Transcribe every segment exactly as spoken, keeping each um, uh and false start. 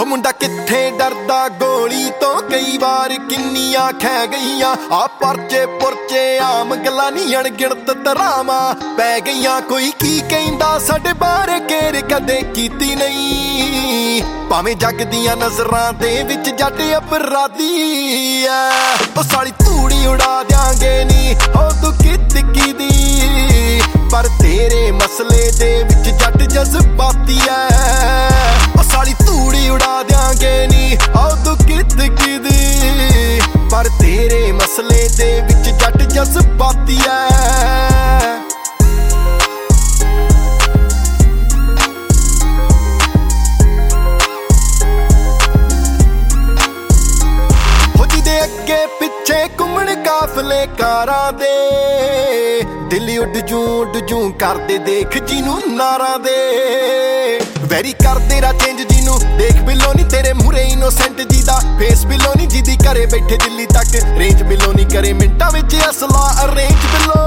हो मुंडा किथे डरदा गोली तो कई बार किन्नियां खै गईयां आ परचे पुरचे आम गल्लां नी अणगिणत तरावां पै गईयां। कोई की कहंदा साडे बारे केर कदे कीती नहीं भावें जग दियां नज़रां दे विच जट अपराधी ऐ। ओ साली धूड़ी उड़ा देंगे नी हो दुखी तिक्की दी पर तेरे मसले दे विच जट जज्बाती ऐ। ओ साली धूड़ी उड़ा देंगे नी हो दुखी तिक्की दी पर तेरे मसले दे विच जट जज्बाती ऐ। पिछे घूमण काफले कारां दे दिल उड जू उड जू करदे देख जिनू नारां दे वैरी करदे रा चेंज जिनू देख बिलो नी तेरे मूहरे इनोसेंट जी दा फेस बिलो नी जिदी घरे बैठे दिल्ली तक रेंज बिलो नी करे मिंटां विच असला अरेंज बिलो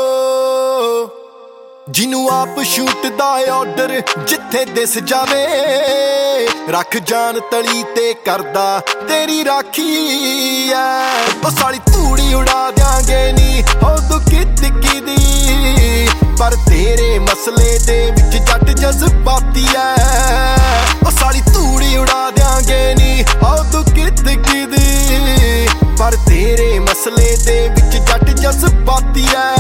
जिनू आप शूट दा ऑर्डर जिथे दिस जावे रख जान तली ते करदा तेरी राखी ऐ। ओ साली धूड़ी उड़ा देंगे नी हो दुखी तिक्की दी पर तेरे मसले दे विच जट जज्बाती ऐ। ओ साली धूड़ी उड़ा देंगे नी हो दुखी तिक्की दी पर तेरे मसले दे विच जट जज्बाती ऐ।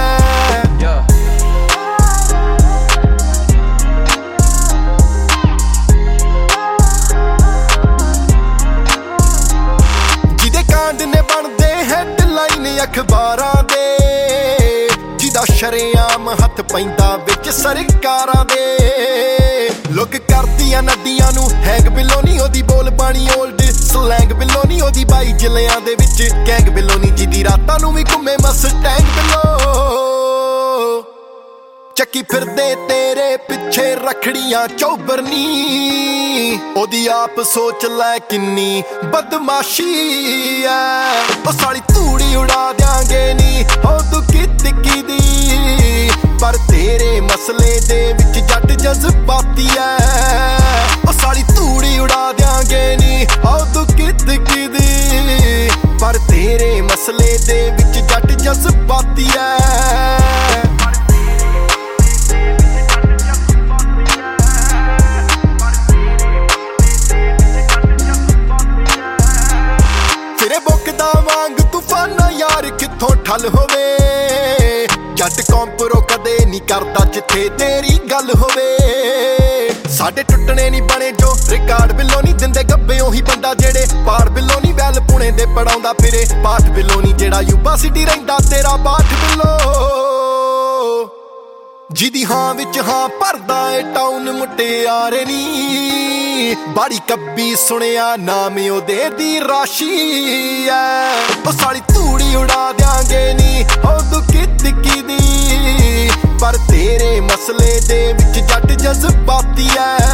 अखबारां दे जिदा शरेआम हथ पैंदा विच सरकारां दे लोग करदियां नदियां नू हैंग बिलो नी ओदी बोल पानी ओल्ड स्लैंग बिलो नी ओदी बाई जिलियां दे विच गैंग बिलो नी जिदी रातां नू भी घुमे मस्टैंग बिलो चक्की फिरदे तेरे पिछे रखड़ियां चौबर नी ओदी आप सोच लै किन्नी बदमाशी ऐ। ओ साली धूड़ी उड़ा देंगे नी हो दुखी तिक्की दी पर तेरे मसले दे विच जट जज्बाती ऐ। ओ साली धूड़ी उड़ा देंगे नी हो दुखी तिक्की दी पर तेरे मसले दे विच जट जज्बाती ऐ। ठल होवे जट कॉम्परो कदे नी करदा जिथे तेरी गल होवे साडे टुटने नी बने जो रिकार्ड बिलो नी दिंदे गब्बे ओही बंदा जेड़े पार बिलो नी वैल पुणे दे पढ़ाउंदा फिरे पाठ बिलो नी जेड़ा यूबा सिटी रहिंदा तेरा पाठ बिलो जिदी हां विच हां भरदा ए टाउन मुटियारे नी बाड़ी कब्बी सुनिया नाम ओदे दी राशि ऐ। ओ साली धूड़ी उड़ा देंगे नी हो दुखी तिक्की दी पर तेरे मसले दे विच जट जज्बाती ऐ।